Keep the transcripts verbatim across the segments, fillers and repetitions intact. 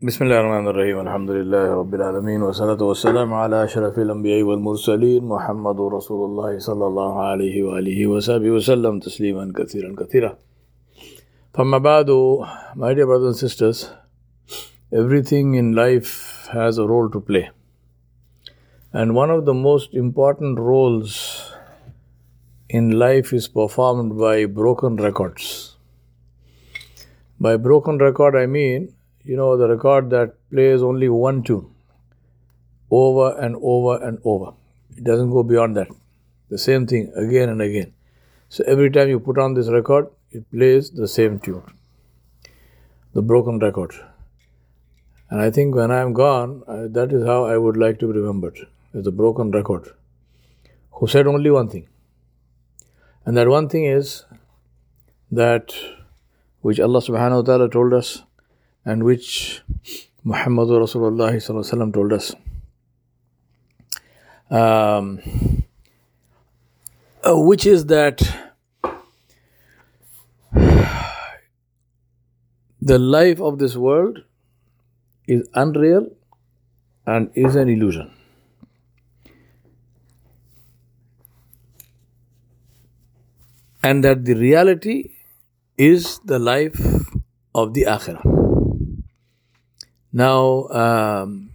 بسم الله الرحمن الرحيم الحمد لله رب العالمين والصلاة والسلام على أشرف الأنبياء والمرسلين محمد رسول الله صلى الله عليه وآله وصحبه وسلم تسليما كثيرا كثيرا. فما بعد, my dear brothers and sisters, everything in life has a role to play. And one of the most important roles in life is performed by broken records. By broken record I mean, you know, the record that plays only one tune over and over and over. It doesn't go beyond that. The same thing again and again. So every time you put on this record, it plays the same tune. The broken record. And I think when I am gone, I, that is how I would like to be remembered, as a broken record, who said only one thing. And that one thing is that which Allah subhanahu wa ta'ala told us, and which Muhammadur Rasulullah sallallahu alaihi wasallam told us. Um, uh, which is that the life of this world is unreal and is an illusion. And that the reality is the life of the Akhirah. Now, um,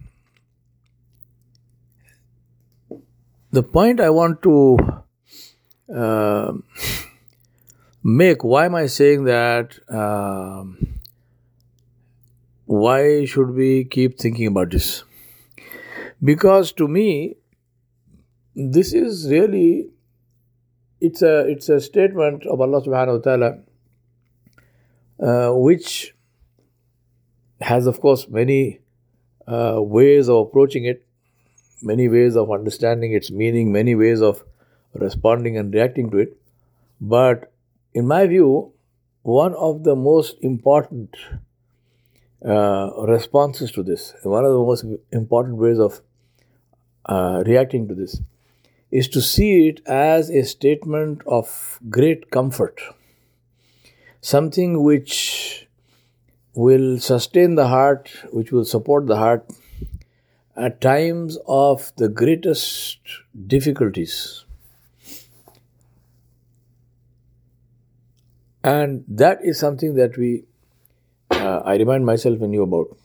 the point I want to uh, make, why am I saying that? Um, why should we keep thinking about this? Because to me, this is really, it's a it's a statement of Allah subhanahu wa ta'ala, uh, which has, of course, many uh, ways of approaching it, many ways of understanding its meaning, many ways of responding and reacting to it. But in my view, one of the most important uh, responses to this, one of the most important ways of uh, reacting to this, is to see it as a statement of great comfort, something which will sustain the heart, which will support the heart at times of the greatest difficulties. And that is something that we, uh, I remind myself and you about.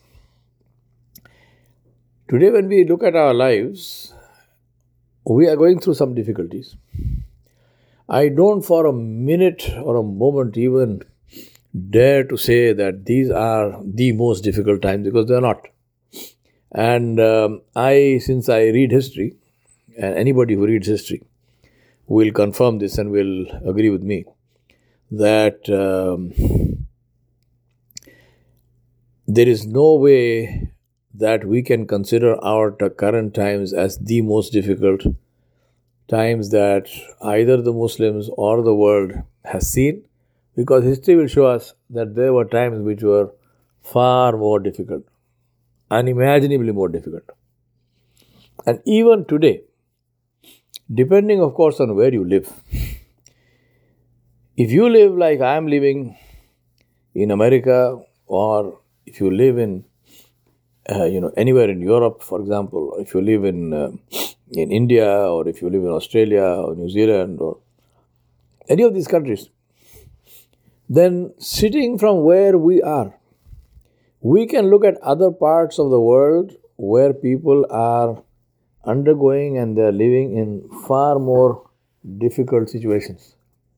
Today when we look at our lives, we are going through some difficulties. I don't for a minute or a moment even dare to say that these are the most difficult times, because they are not. And um, I, since I read history, and anybody who reads history will confirm this and will agree with me, that um, there is no way that we can consider our t- current times as the most difficult times that either the Muslims or the world has seen, because history will show us that there were times which were far more difficult, unimaginably more difficult. And even today, depending of course on where you live, if you live like I am living in America, or if you live in uh, you know anywhere in Europe, for example, or if you live in uh, in India, or if you live in Australia or New Zealand or any of these countries, then sitting from where we are, we can look at other parts of the world where people are undergoing and they are living in far more difficult situations.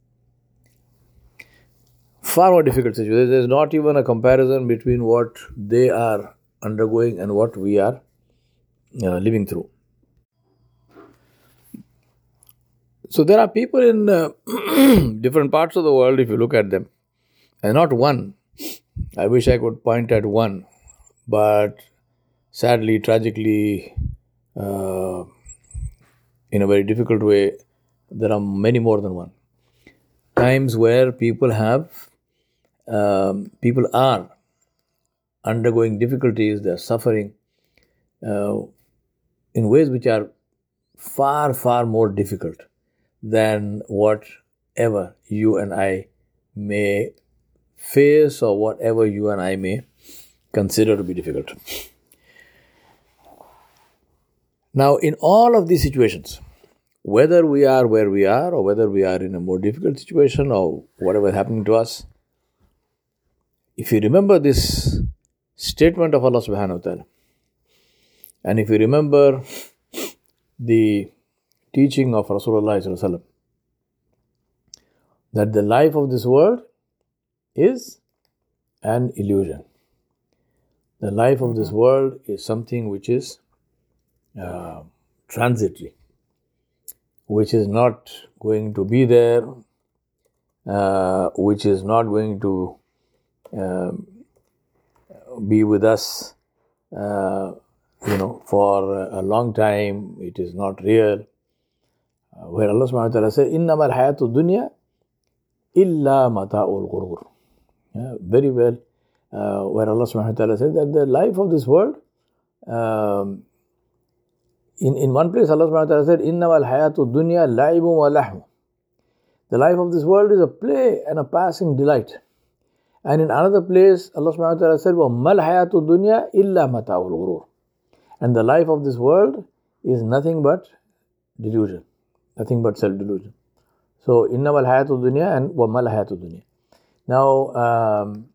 Far more difficult situations. There is not even a comparison between what they are undergoing and what we are uh, living through. So there are people in uh, different parts of the world, if you look at them, and not one. I wish I could point at one, but sadly, tragically, uh, in a very difficult way, there are many more than one. Times where people have, um, people are undergoing difficulties, they are suffering uh, in ways which are far, far more difficult than whatever you and I may face or whatever you and I may consider to be difficult. Now, in all of these situations, whether we are where we are or whether we are in a more difficult situation or whatever is happening to us, if you remember this statement of Allah subhanahu wa ta'ala, and if you remember the teaching of Rasulullah sallallahu alaihi wasallam, that the life of this world is an illusion. The life of this world is something which is uh, transitory, which is not going to be there, uh, which is not going to uh, be with us, uh, you know, for a long time. It is not real. Uh, where Allah subhanahu wa ta'ala says, إِنَّمَا الْحَيَاةُ الدُّنْيَا إِلَّا مَتَاعُ الْغُرُورِ. Yeah, very well. Uh, where Allah subhanahu wa ta'ala says that the life of this world, um, in, in one place Allah subhanahu wa ta'ala said, إِنَّمَا الْحَيَاةُ الدُّنْيَا لَعِبٌ وَلَحْمٌ. The life of this world is a play and a passing delight. And in another place Allah subhanahu wa ta'ala said, وَمَا الْحَيَاةُ الدُّنْيا إِلَّا مَتَاعُ الْغُرُورِ. And the life of this world is nothing but delusion, nothing but self-delusion. So, إِنَّمَا الْحَيَاةُ الدُّنْيا and وَمَا الْحَيَاةُ الدُّنْيا. Now, um,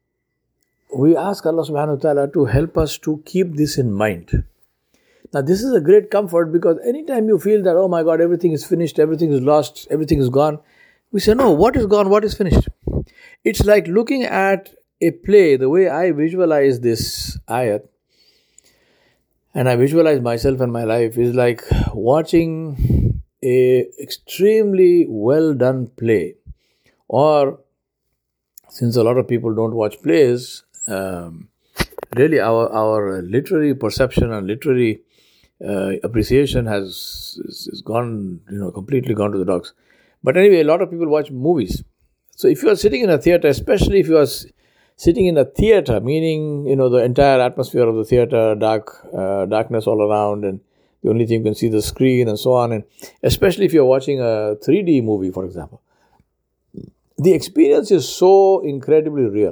we ask Allah subhanahu wa ta'ala to help us to keep this in mind. Now, this is a great comfort, because anytime you feel that, oh my God, everything is finished, everything is lost, everything is gone, we say, no, what is gone, what is finished? It's like looking at a play, the way I visualize this ayat, and I visualize myself and my life, is like watching a extremely well done play. Or, since a lot of people don't watch plays, um, really our, our literary perception and literary uh, appreciation has is gone, you know, completely gone to the dogs. But anyway, a lot of people watch movies. So if you are sitting in a theater, especially if you are sitting in a theater, meaning, you know, the entire atmosphere of the theater, dark, uh, darkness all around, and the only thing you can see the screen and so on, and especially if you're watching a three D movie, for example, the experience is so incredibly real.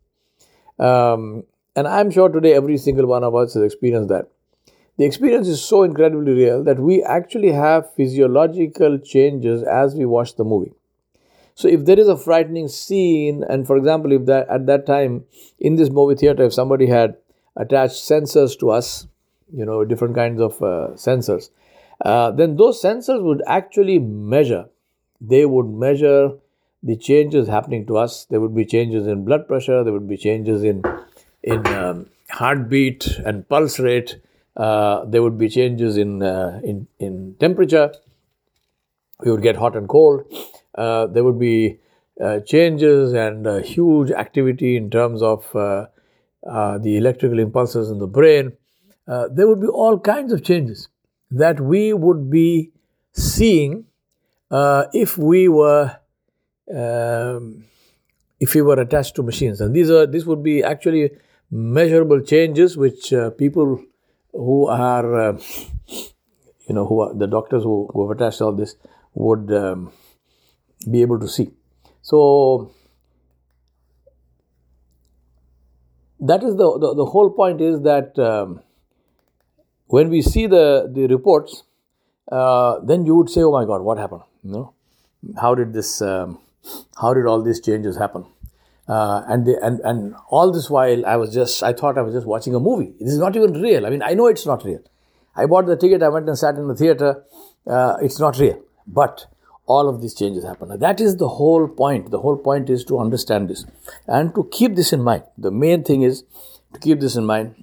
Um, and I'm sure today every single one of us has experienced that. The experience is so incredibly real that we actually have physiological changes as we watch the movie. So if there is a frightening scene, and for example, if that at that time in this movie theater, if somebody had attached sensors to us, you know, different kinds of uh, sensors, uh, then those sensors would actually measure. They would measure the changes happening to us. There would be changes in blood pressure. There would be changes in in um, heartbeat and pulse rate. Uh, there would be changes in uh, in in temperature. We would get hot and cold. Uh, there would be uh, changes and uh, huge activity in terms of uh, uh, the electrical impulses in the brain. Uh, there would be all kinds of changes that we would be seeing uh, if we were um, if we were attached to machines. And these are these would be actually measurable changes which uh, people who are uh, you know who are the doctors who, who have attached all this would um, be able to see. So that is the, the, the whole point is that um, when we see the, the reports, uh, then you would say, oh my God, what happened? You know, how did this, um, how did all these changes happen? Uh, and, they, and and all this while, I was just, I thought I was just watching a movie. This is not even real. I mean, I know it's not real. I bought the ticket, I went and sat in the theater. Uh, it's not real. But all of these changes happen. Now, that is the whole point. The whole point is to understand this and to keep this in mind. The main thing is to keep this in mind.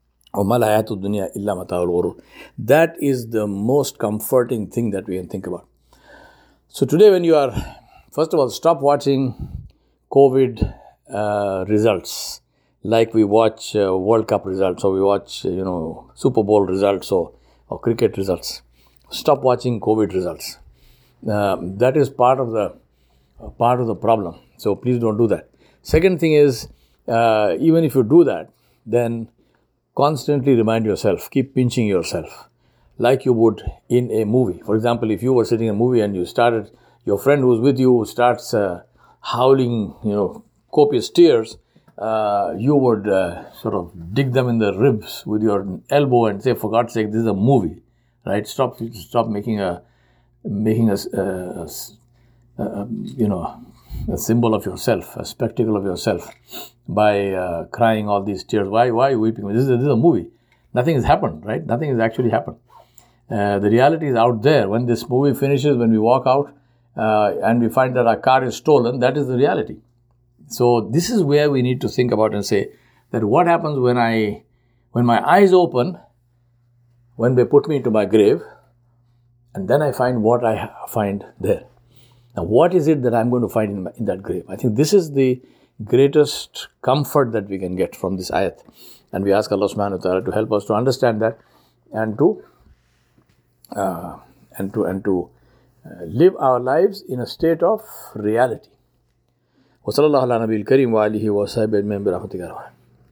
That is the most comforting thing that we can think about. So today when you are, first of all, stop watching COVID uh, results like we watch uh, World Cup results, or we watch, uh, you know, Super Bowl results, or, or cricket results. Stop watching COVID results. Uh, that is part of the uh, part of the problem. So please don't do that. Second thing is, uh, even if you do that, then constantly remind yourself, keep pinching yourself, like you would in a movie. For example, if you were sitting in a movie and you started, your friend who's with you starts uh, howling, you know, copious tears, uh, you would uh, sort of dig them in the ribs with your elbow and say, for God's sake, this is a movie, right? Stop, stop making a, making a, a, a, a you know, a symbol of yourself, a spectacle of yourself by uh, crying all these tears. Why, why are you weeping? This is, this is a movie. Nothing has happened, right? Nothing has actually happened. Uh, the reality is out there. When this movie finishes, when we walk out uh, and we find that our car is stolen, that is the reality. So this is where we need to think about and say that what happens when I, when my eyes open, when they put me into my grave, and then I find what I find there. Now, what is it that I'm going to find in, my, in that grave? I think this is the greatest comfort that we can get from this ayat. And we ask Allah subhanahu wa ta'ala to help us to understand that and to uh, and to and to uh, live our lives in a state of reality. وصلى الله على نبي الكريم وآله وصحبه أجمعين برحمتك يا رب.